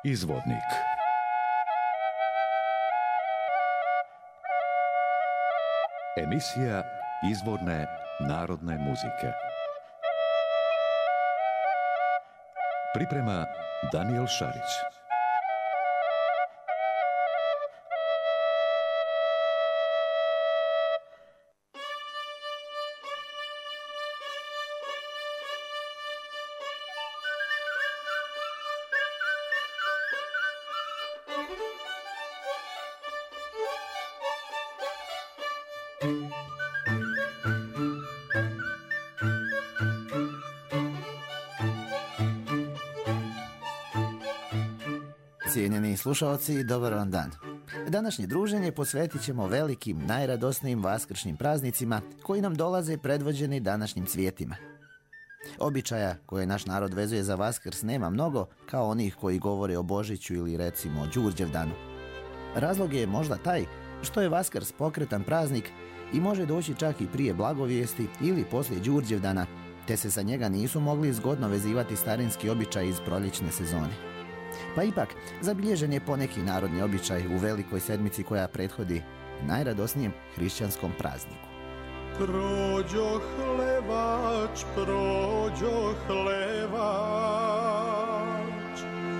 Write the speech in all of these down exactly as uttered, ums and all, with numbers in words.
Izvodnik. Emisija izvorne narodne muzike. Priprema Danijel Šarić. Cijenjeni slušalci, dobar vam dan. Današnje druženje posvetit ćemo velikim, najradosnijim vaskršnjim praznicima koji nam dolaze predvođeni današnjim cvijetima. Običaja koje naš narod vezuje za Vaskrs nema mnogo, kao onih koji govore o Božiću ili recimo o Đurđevdanu. Razlog je možda taj što je Vaskrs pokretan praznik i može doći čak i prije Blagovijesti ili poslije Đurđevdana, te se sa njega nisu mogli zgodno vezivati starinski običaj iz proljećne sezone. Pa ipak, zabilježen je poneki narodni običaj u velikoj sedmici koja prethodi najradosnijem hrišćanskom prazniku. Prođo hlevač, prođo hlevač,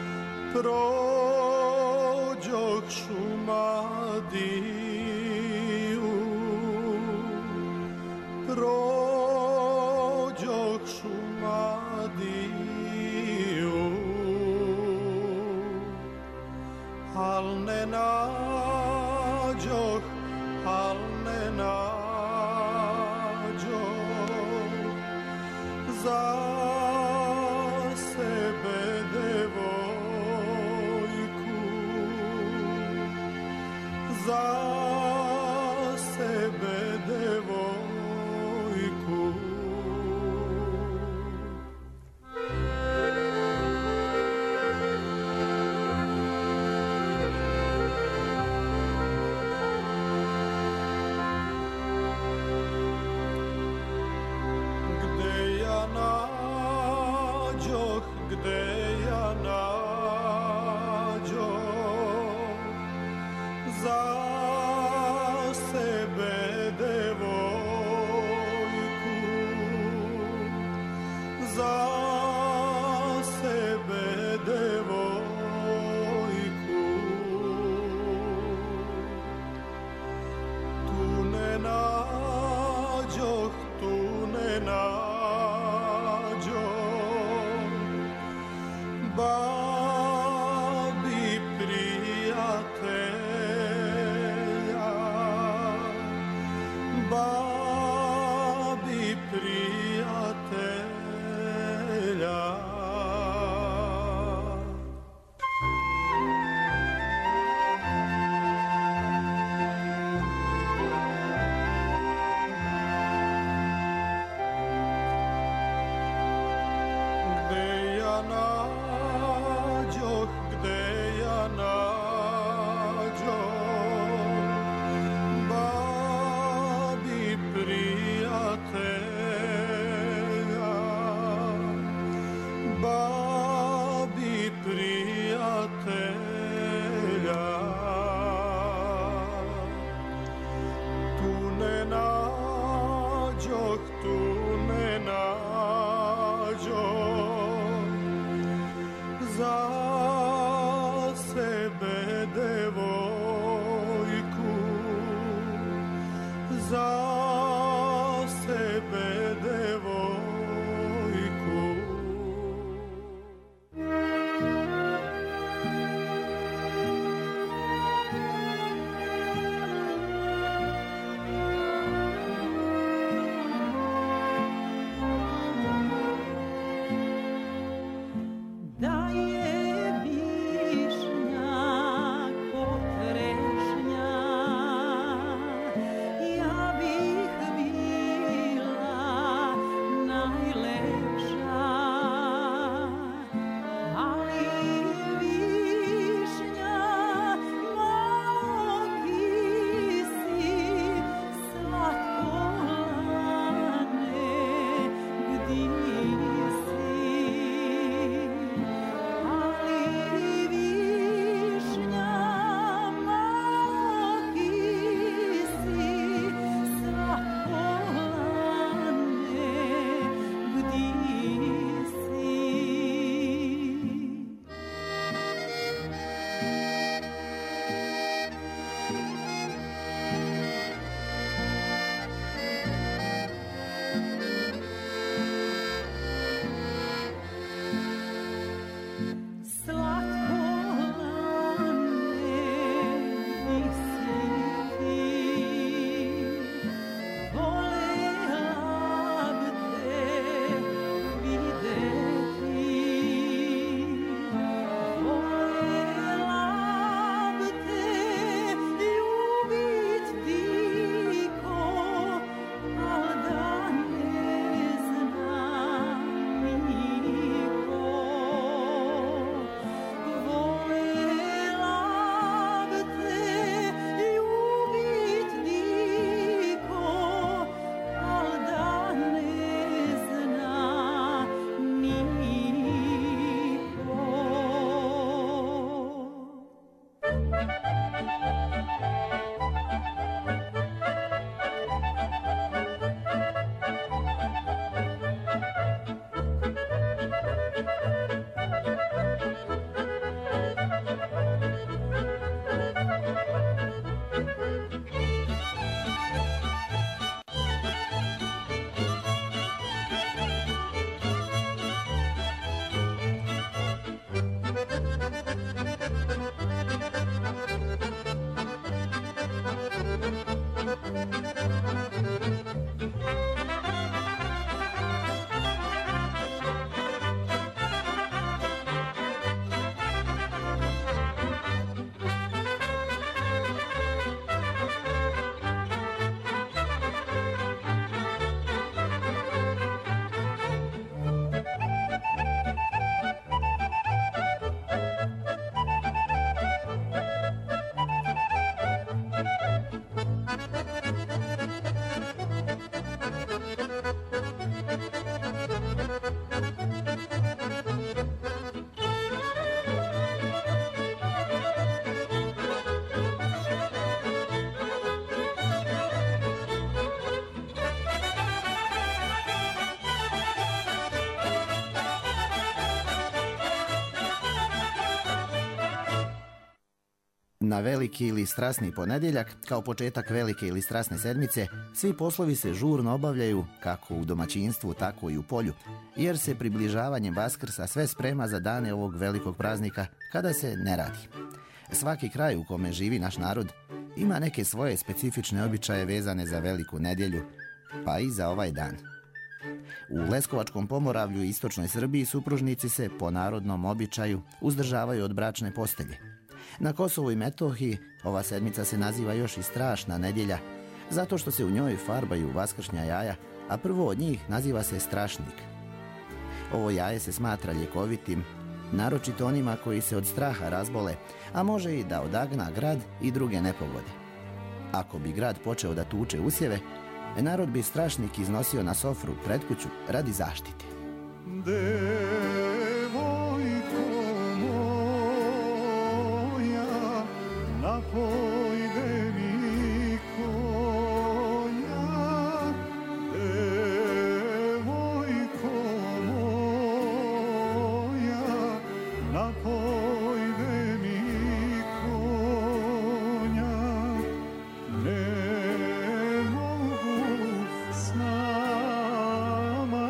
prođo Šumadiju, prođo Šumadiju. Al ne nađoh, al ne nađoh za sebe devojku, za sebe devojku. Gde ja nađoh za sebe devojku, za sebe devojku. Tu ne nađoh, tu ne nađoh babi prijatelja, babi prijatelja. Gde ja nađoh, gde ja nađoh babi prijatelja, babi prijatelja. Tu ne nađoh, tu ne nađoh za sebe devojku, za sebe devojku. Da je Na veliki ili strasni ponedjeljak, kao početak velike ili strasne sedmice, svi poslovi se žurno obavljaju, kako u domaćinstvu, tako i u polju, jer se približavanjem Vaskrsa sve sprema za dane ovog velikog praznika, kada se ne radi. Svaki kraj u kome živi naš narod ima neke svoje specifične običaje vezane za veliku nedjelju, pa i za ovaj dan. U Leskovačkom pomoravlju i istočnoj Srbiji supružnici se, po narodnom običaju, uzdržavaju od bračne postelje. Na Kosovu i Metohiji ova sedmica se naziva još i strašna nedjelja, zato što se u njoj farbaju vaskršnja jaja, a prvo od njih naziva se strašnik. Ovo jaje se smatra ljekovitim, naročito onima koji se od straha razbole, a može i da odagna grad i druge nepogode. Ako bi grad počeo da tuče usjeve, narod bi strašnik iznosio na sofru pred kuću radi zaštite. Devojko moja, napojde mi konja. Devojko moja, napojde mi konja. Ne mogu s nama,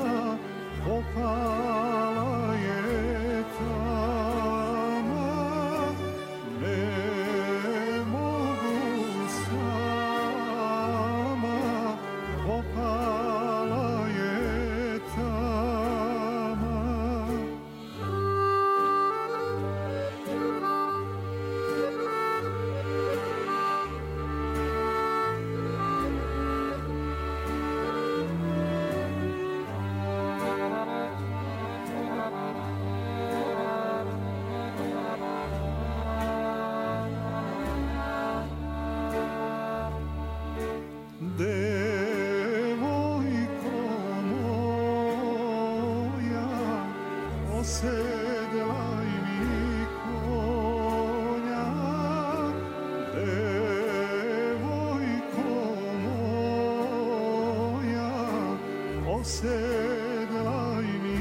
popala je tama. Ne mogu s nama, popala je tama. Devojko moja, osedlaj mi konja. Devojko moja, osedlaj mi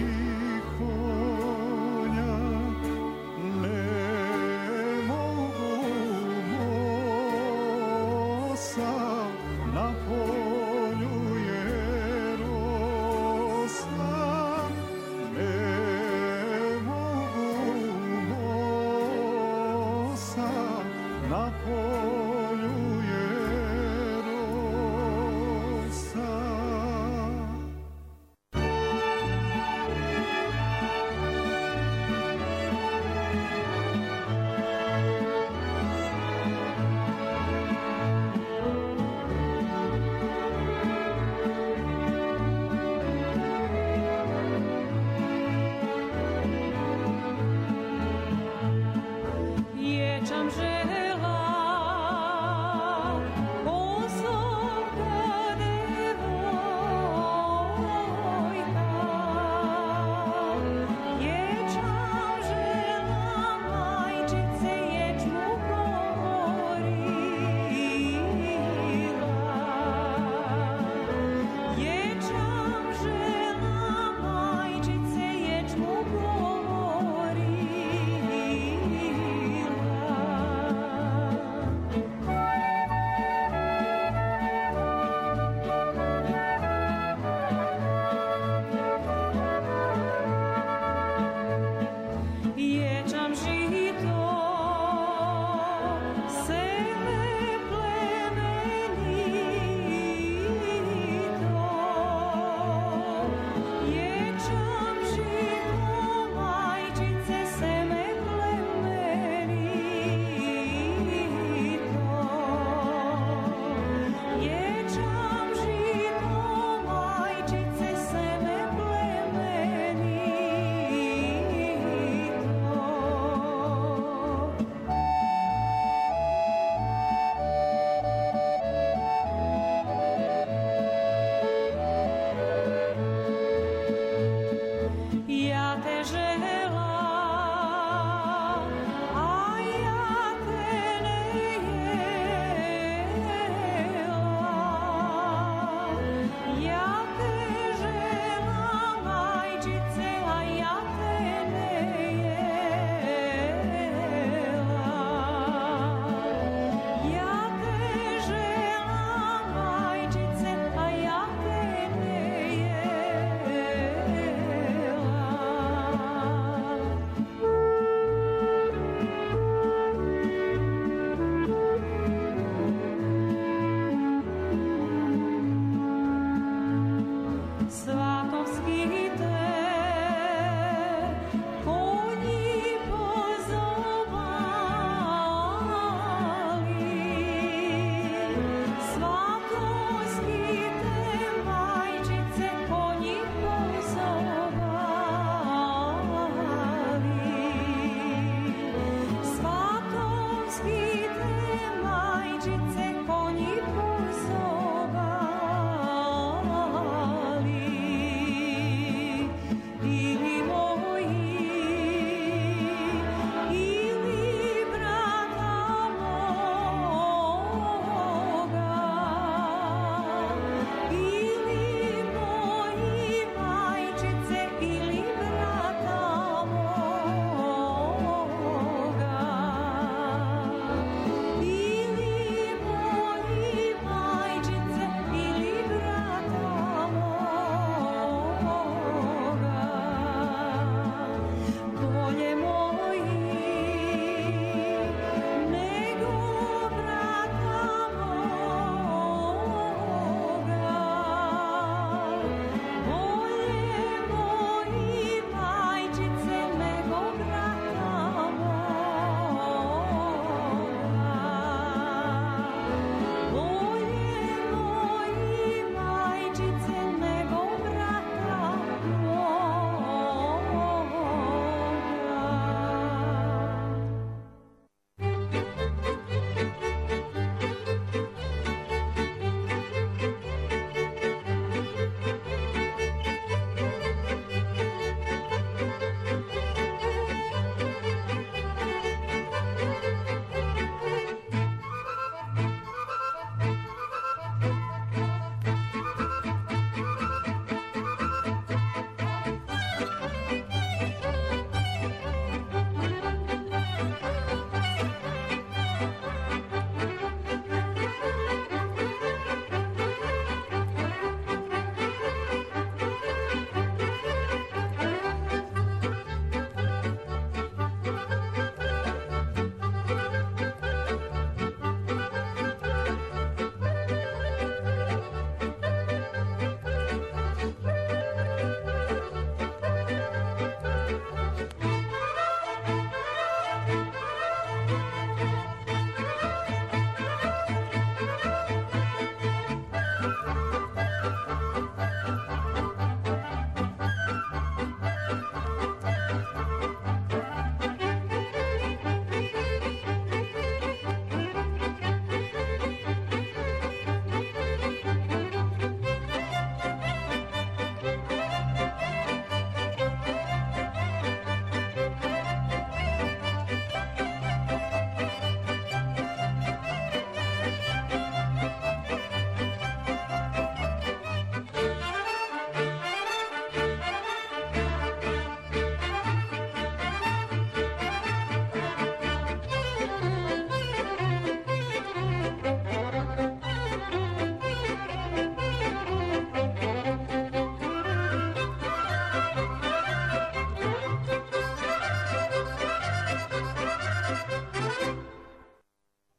konja. Ne mogu mosa, na polju je rosa. Ne mogu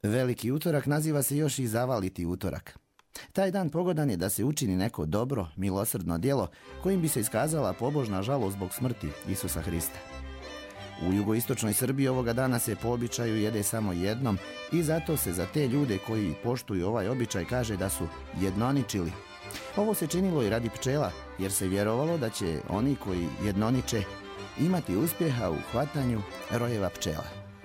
Veliki utorak naziva se još i zavaliti utorak. Taj dan pogodan je da se učini neko dobro, milosrdno djelo kojim bi se iskazala pobožna žalost zbog smrti Isusa Hrista. U jugoistočnoj Srbiji ovoga dana se po običaju jede samo jednom i zato se za te ljude koji poštuju ovaj običaj kaže da su jednoničili. Ovo se činilo i radi pčela, jer se vjerovalo da će oni koji jednoniče imati uspjeha u hvatanju rojeva pčela.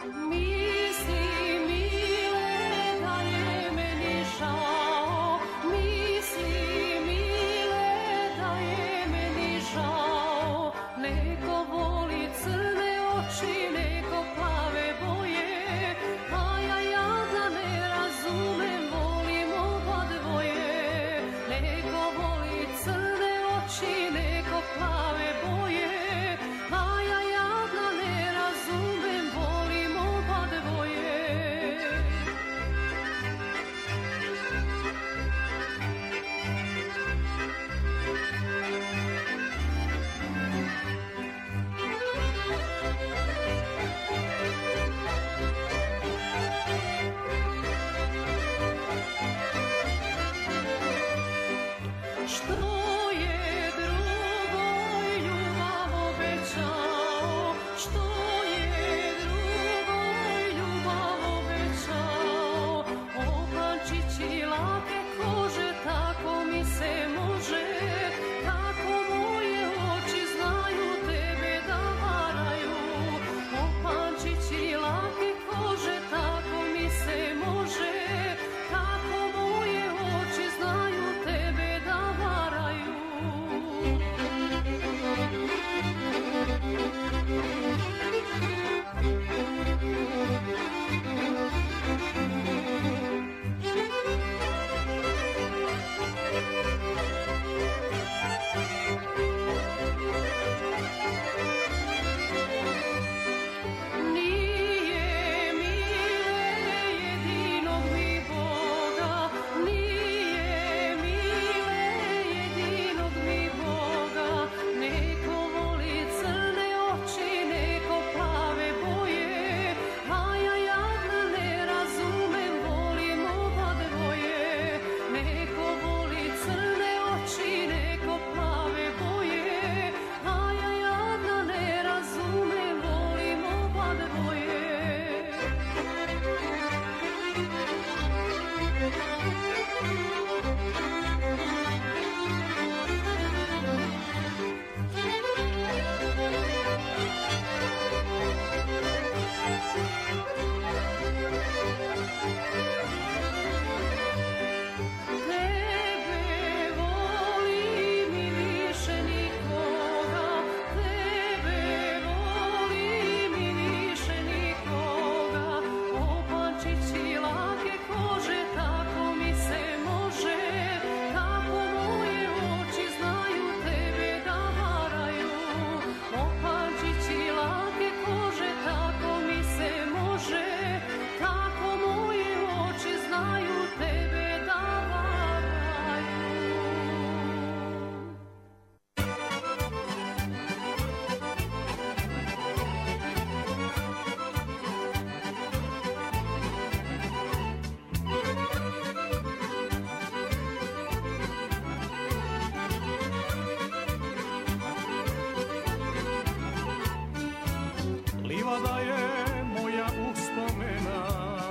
Livada je moja uspomena,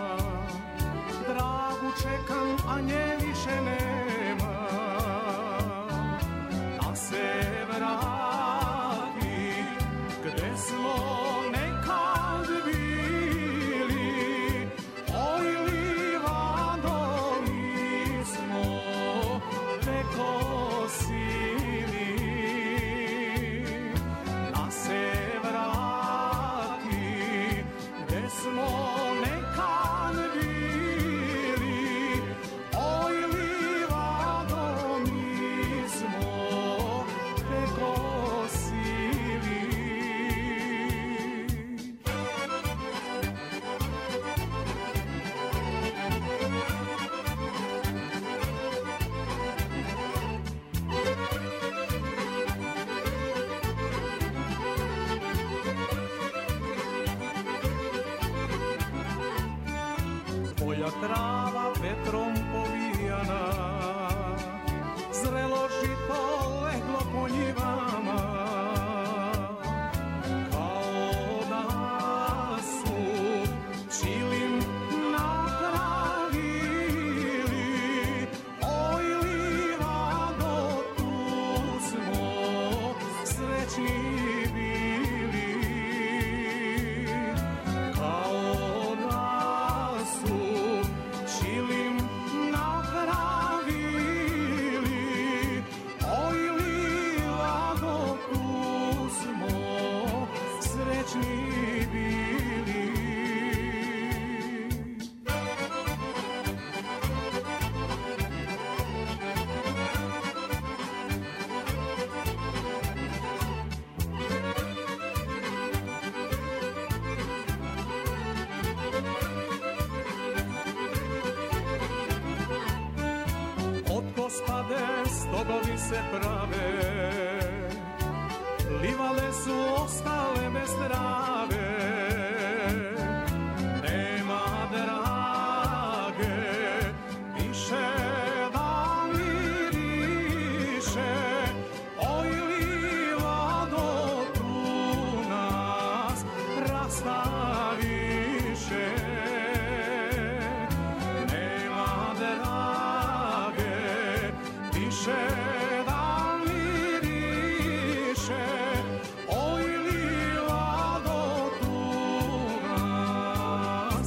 dragu čekam, a nje više nema. Da se vrati gde smo nekad bili, oj livado mi smo te kosili. Da se vrati bili. Od kospade stogovi se prave, livade su ostale bez trave. Nema drage, više da miriše, oj livado tu nas rastaviše. Nema drage, više da miriše, oj livado tu nas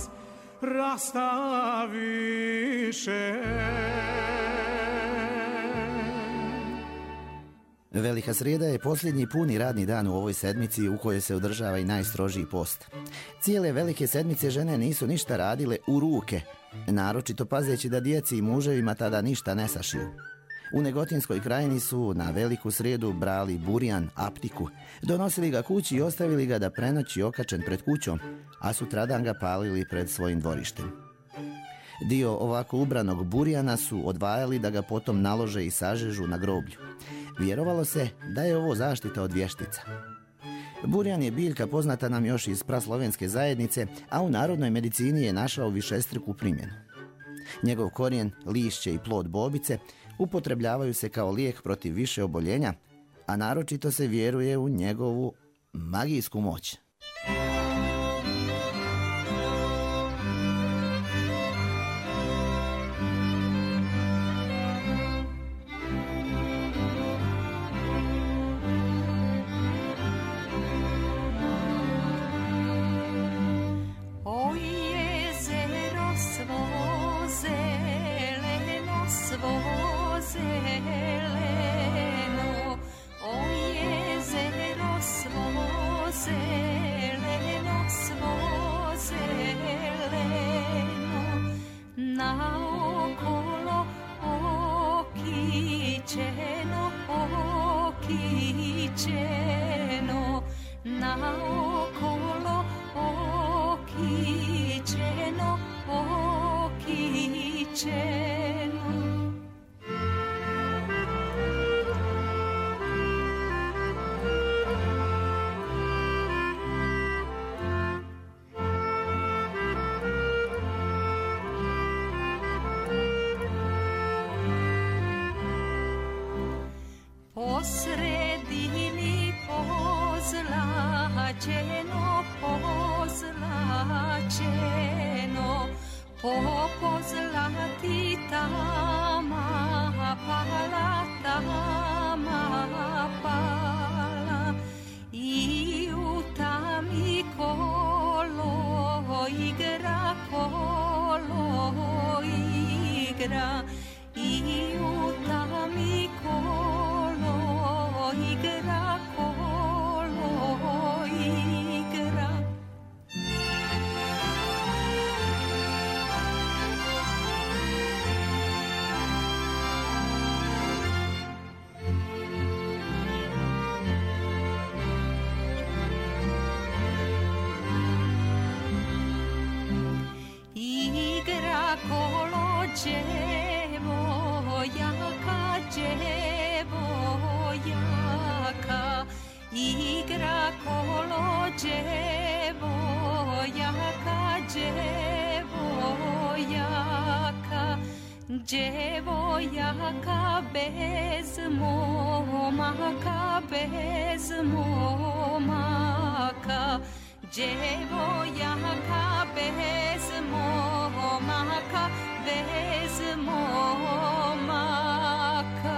rastaviše. Velika srijeda je posljednji puni radni dan u ovoj sedmici u kojoj se održava i najstrožiji post. Cijele velike sedmice žene nisu ništa radile u ruke, naročito pazeći da djeci i muževima tada ništa ne sašiju. U Negotinskoj krajini su na veliku srijedu brali burjan, aptiku, donosili ga kući i ostavili ga da prenoći okačen pred kućom, a sutradan ga palili pred svojim dvorištem. Dio ovako ubranog burjana su odvajali da ga potom nalože i sažežu na groblju. Vjerovalo se da je ovo zaštita od vještica. Burjan je biljka poznata nam još iz praslovenske zajednice, a u narodnoj medicini je našao višestruku primjenu. Njegov korijen, lišće i plod bobice upotrebljavaju se kao lijek protiv više oboljenja, a naročito se vjeruje u njegovu magijsku moć. O jezero svo zeleno, svo zeleno, o jezero svo zeleno, svo zeleno, naokolo okićeno, okićeno, naokolo okićeno, okićeno. Po sredini pozlačeno, pozlačeno, po pozlati tama pala, tama pala, i u tami kolo igra, kolo igra, i u tami kolo igra, kolo igra. Igra kolo djevojaka, djevojaka, igra kolo djevojaka, djevojaka, djevojaka bez momaka, bez momaka, djevojaka bez momaka, bez momaka.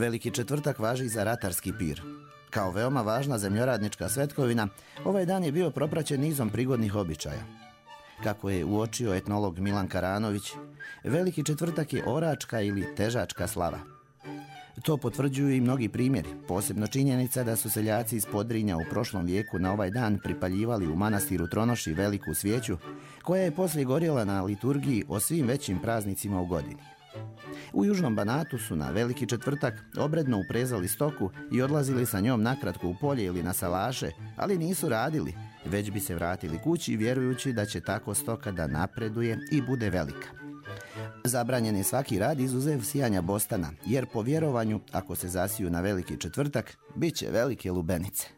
Veliki četvrtak važi za ratarski pir. Kao veoma važna zemljoradnička svetkovina, ovaj dan je bio propraćen nizom prigodnih običaja. Kako je uočio etnolog Milan Karanović, Veliki četvrtak je oračka ili težačka slava. To potvrđuju i mnogi primjeri, posebno činjenica da su seljaci iz Podrinja u prošlom vijeku na ovaj dan pripaljivali u manastiru Tronoši veliku svijeću, koja je poslije gorjela na liturgiji o svim većim praznicima u godini. U Južnom Banatu su na Veliki četvrtak obredno uprezali stoku i odlazili sa njom nakratko u polje ili na salaše, ali nisu radili, već bi se vratili kući vjerujući da će tako stoka da napreduje i bude velika. Zabranjen je svaki rad izuzev sijanja bostana, jer po vjerovanju, ako se zasiju na Veliki četvrtak, bit će velike lubenice.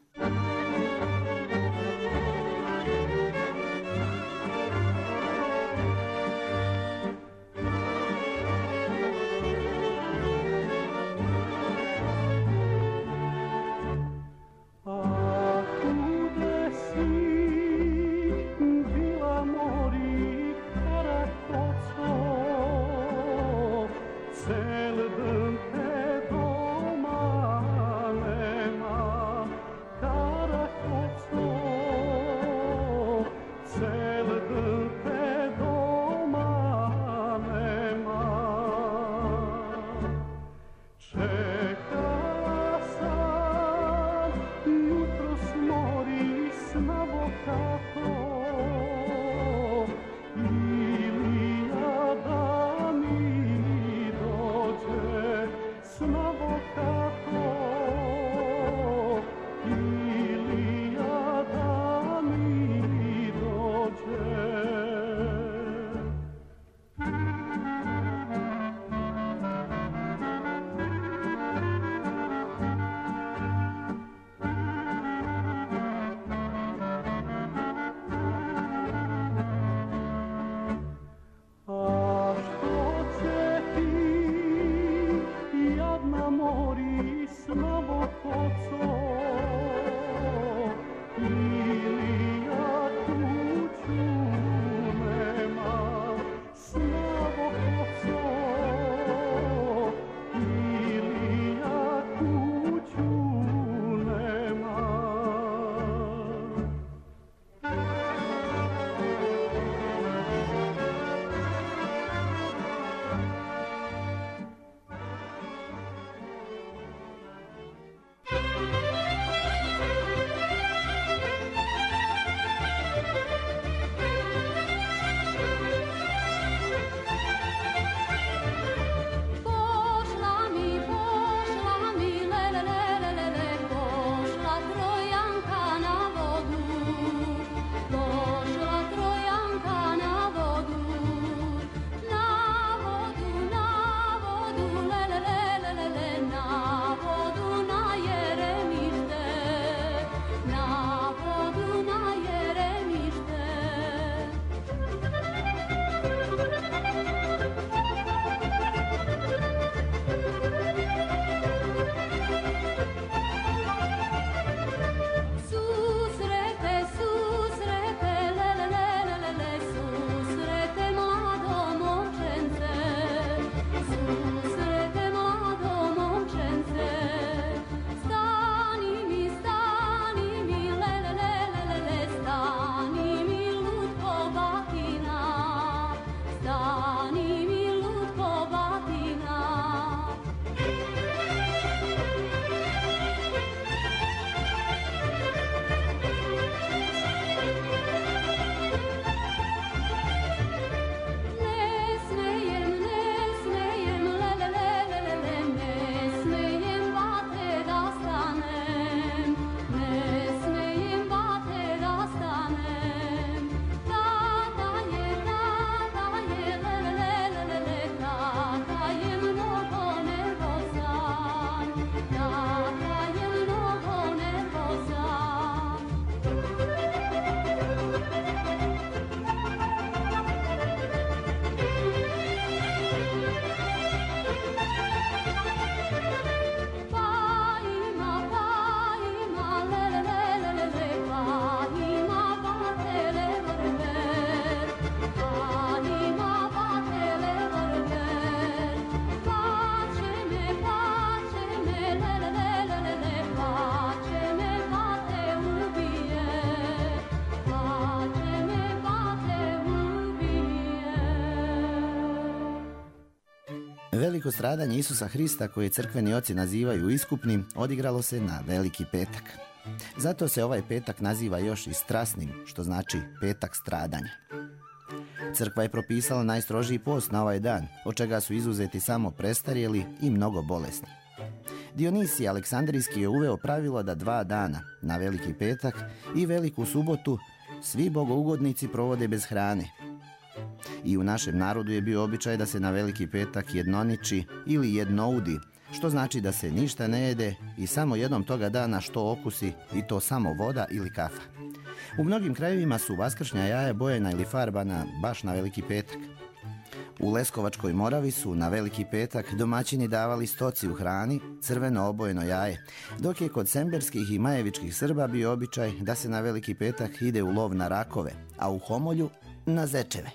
Cel dăm te doma nema, veliko stradanje Isusa Hrista, koje crkveni oci nazivaju iskupnim, odigralo se na Veliki petak. Zato se ovaj petak naziva još i strasnim, što znači petak stradanja. Crkva je propisala najstrožiji post na ovaj dan, od čega su izuzeti samo prestarjeli i mnogo bolesni. Dionisij Aleksandrijski je uveo pravilo da dva dana, na Veliki petak i Veliku subotu, svi bogougodnici provode bez hrane. I u našem narodu je bio običaj da se na Veliki petak jednoniči ili jednoudi, što znači da se ništa ne jede i samo jednom toga dana što okusi, i to samo voda ili kafa. U mnogim krajevima su vaskršnja jaja bojena ili farbana baš na Veliki petak. U Leskovačkoj Moravi su na Veliki petak domaćini davali stoci u hrani crveno obojeno jaje, dok je kod semberskih i majevičkih Srba bio običaj da se na Veliki petak ide u lov na rakove, a u Homolju na zečeve.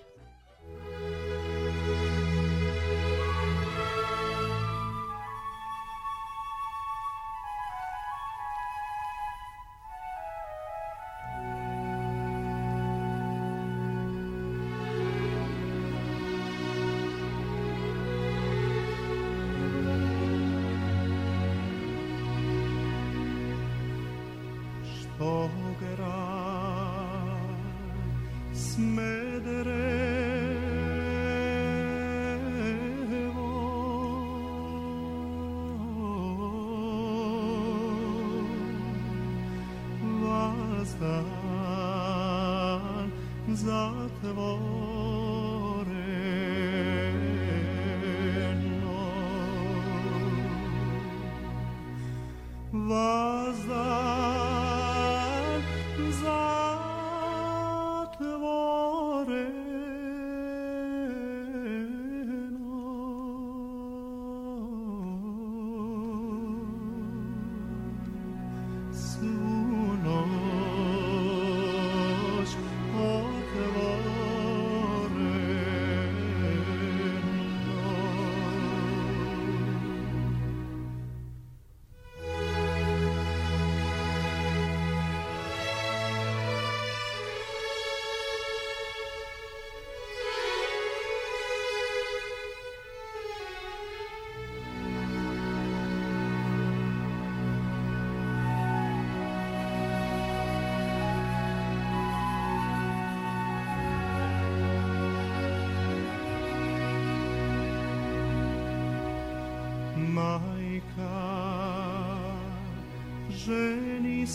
ženi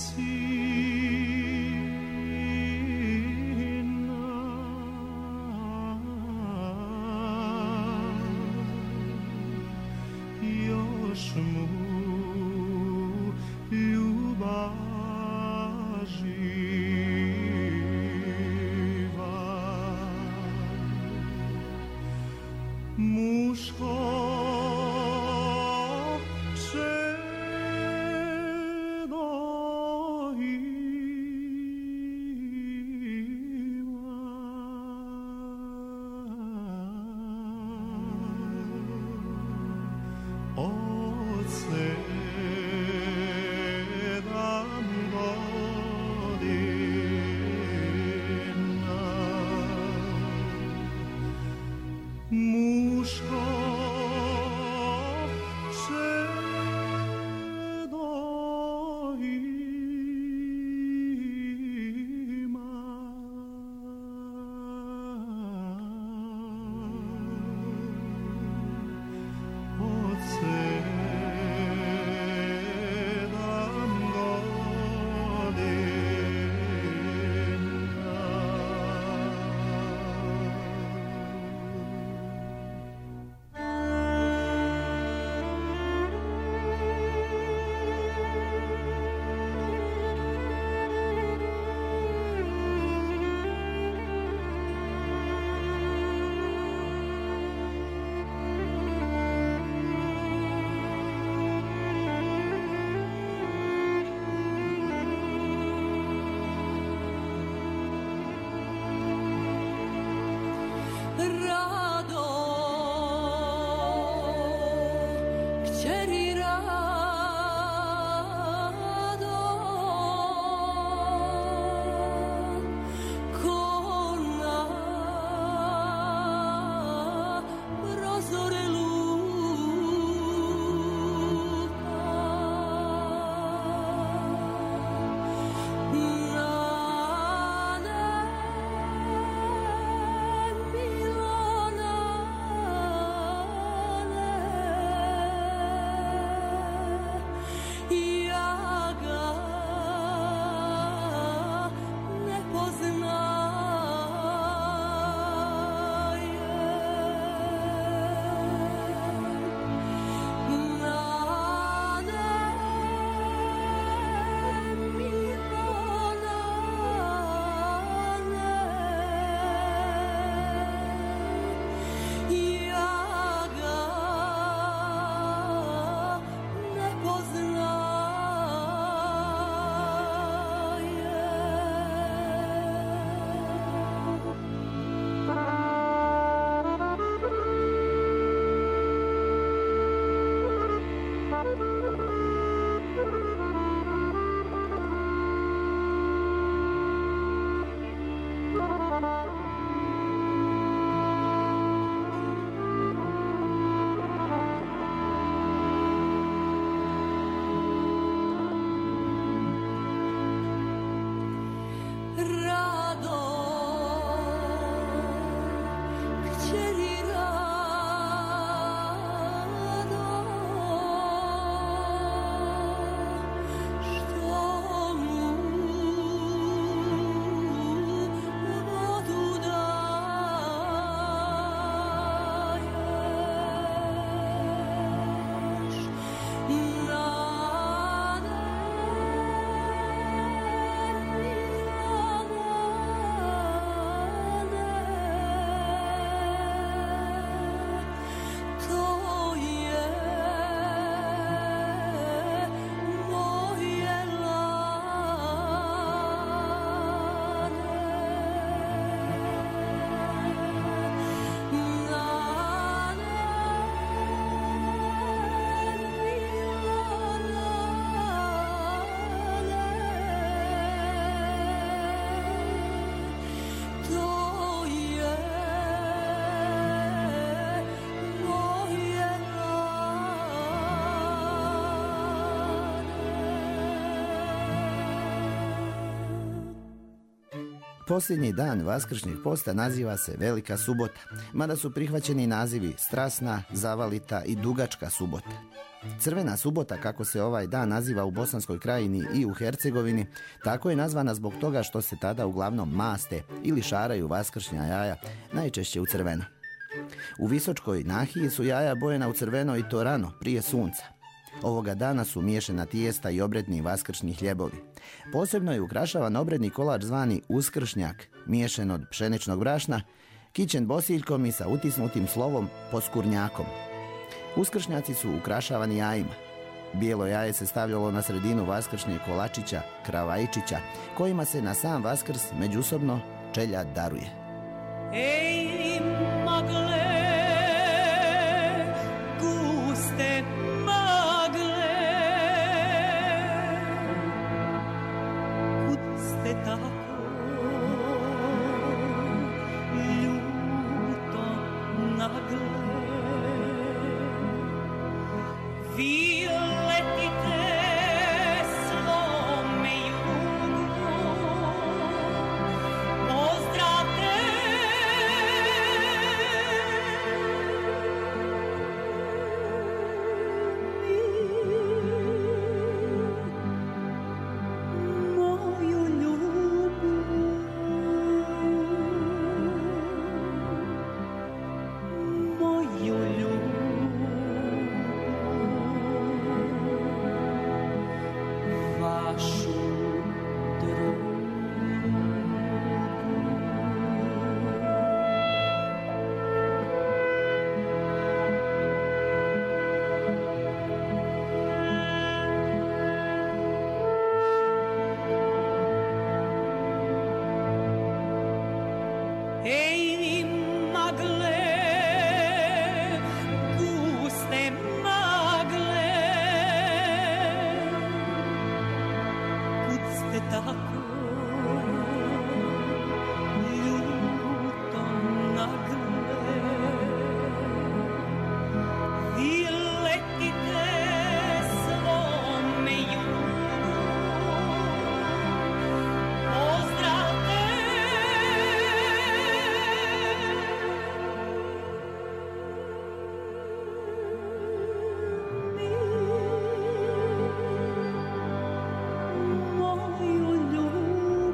sina, još mu ljubav živa, muško Zore luči Posljednji dan vaskršnjeg posta naziva se Velika subota, mada su prihvaćeni nazivi Strasna, Zavalita i Dugačka subota. Crvena subota, kako se ovaj dan naziva u Bosanskoj krajini i u Hercegovini, tako je nazvana zbog toga što se tada uglavnom maste ili šaraju vaskršnja jaja, najčešće u crveno. U Visočkoj nahiji su jaja bojena u crveno i to rano, prije sunca. Ovoga dana su miješana tijesta i obredni vaskršnji hljebovi. Posebno je ukrašavan obredni kolač zvani uskršnjak, miješan od pšeničnog brašna, kićen bosiljkom i sa utisnutim slovom poskurnjakom. Uskršnjaci su ukrašavani jajima. Bijelo jaje se stavljalo na sredinu vaskršnjeg kolačića, kravajčića, kojima se na sam Vaskrs međusobno čeljad daruje. Ej, magle, guste magle, kud ste tako ljuto nagle? Vi letite svome jugu, pozdravte moju ljubu, moju ljubu. Vašu drugu. Ej, magle, guste magle, kud ste tako ljuto nagle? Vi letite svome jugu, pozdravte moju ljubu.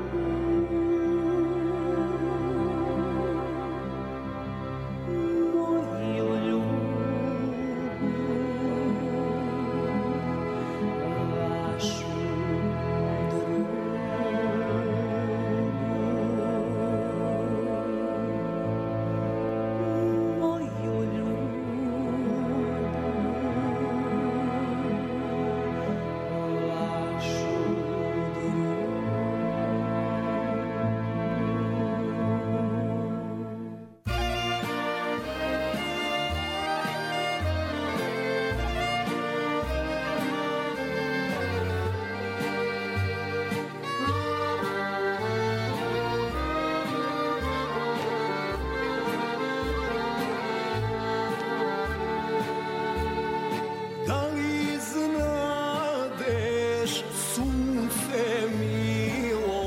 sunce milo,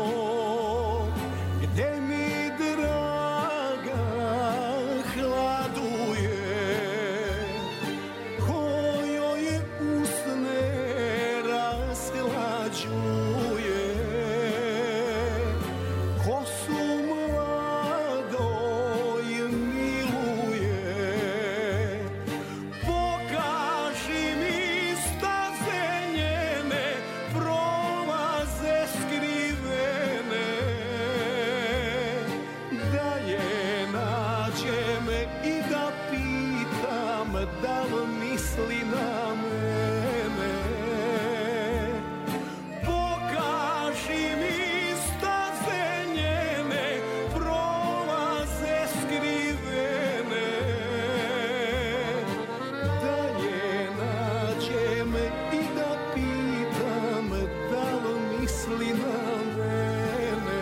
gde mi draga hladuje, kojoj usne rashlađuje, kosu mladoj miluje. Pokaži mi staze njene, prolaze skrivene, da je nađem i da pitam da li misli na mene. Pokaži mi staze njene, prolaze skrivene, da je nađem i da pitam da li misli na mene.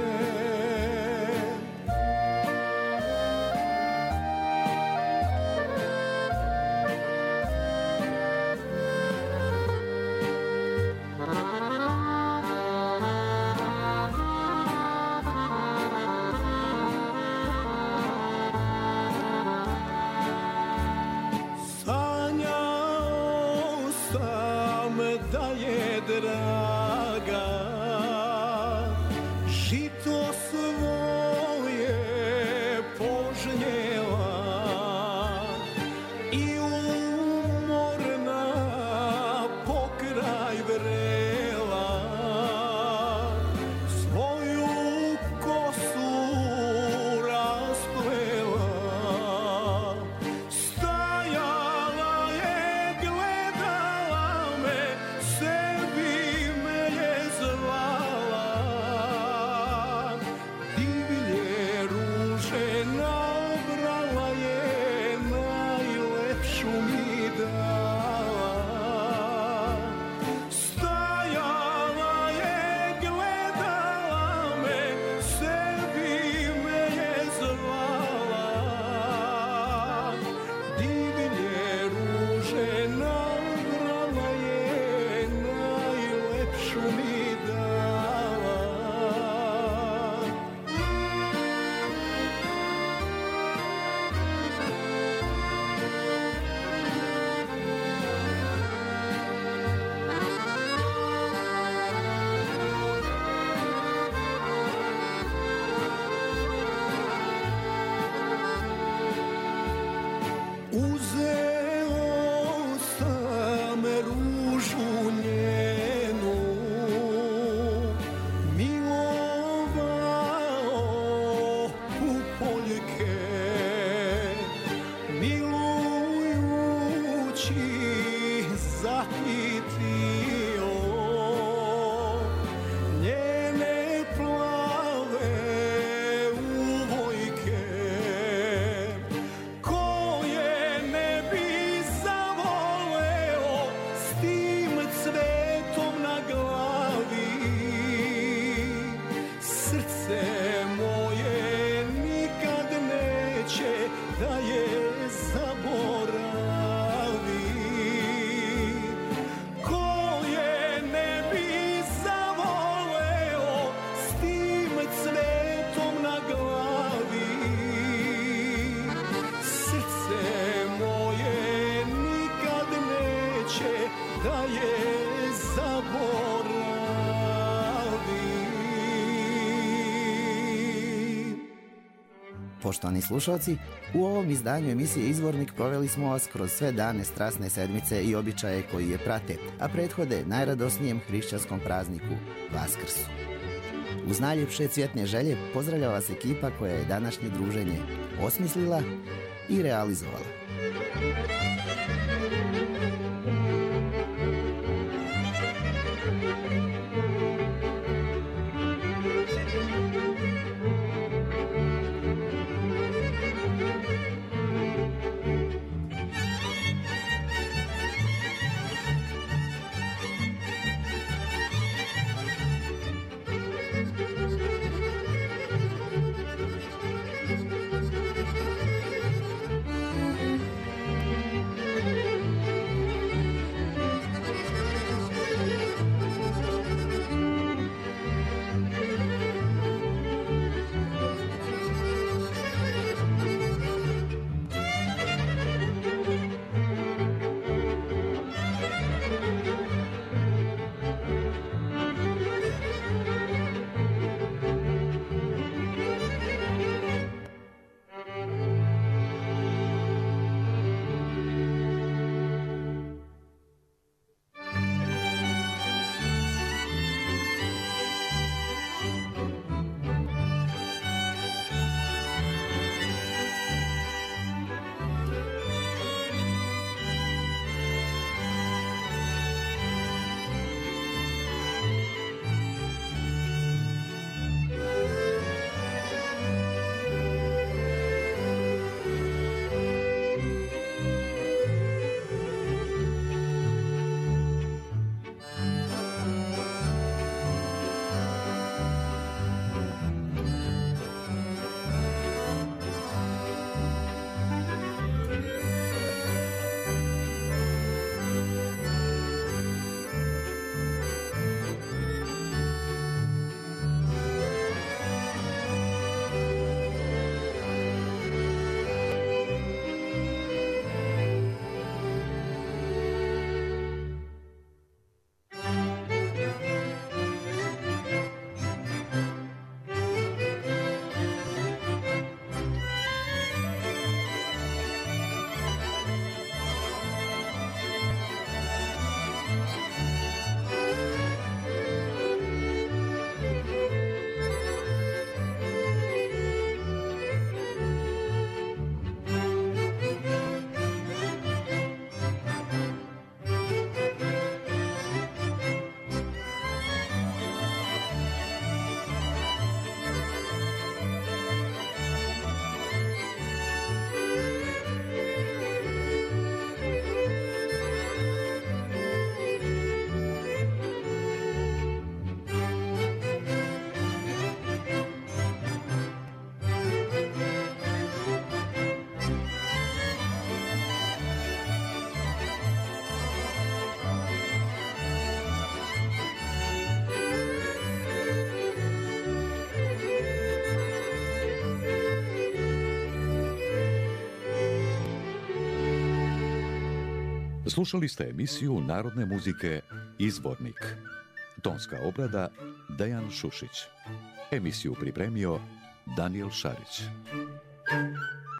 Sanjao sam da je draga žito svoje požnjela i umorna pokraj vrela svoju kosu rasplela. Stajala je, gledala me, sebi me je zvala. Divlje ruže nabrala je, najlepšu mi dala. Stajala je, gledala me, sebi me je zvala. Divlje ruže nabrala je, najlepšu mi dala. Uzeo sam ružu njenu, milovao u poljke, milujući zahitio njene plave uvojke, koje ne bi zavoleo s tim cvetom na glavi. Srce moje nikad neće da je zaboravi, koje ne bi zavoleo s tim cvetom na glavi. Srce moje nikad neće da je zaboravi. Poštovani slušalci, u ovom izdanju emisije Izvornik proveli smo vas kroz sve dane strasne sedmice i običaje koji je prate, a prethode najradosnijem hrišćanskom prazniku, Vaskrsu. Uz najljepše cvjetne želje pozdravlja vas ekipa koja je današnje druženje osmislila i realizovala. Slušali ste emisiju narodne muzike Izvornik. Tonska obrada Dejan Šušić. Emisiju pripremio Daniel Šarić.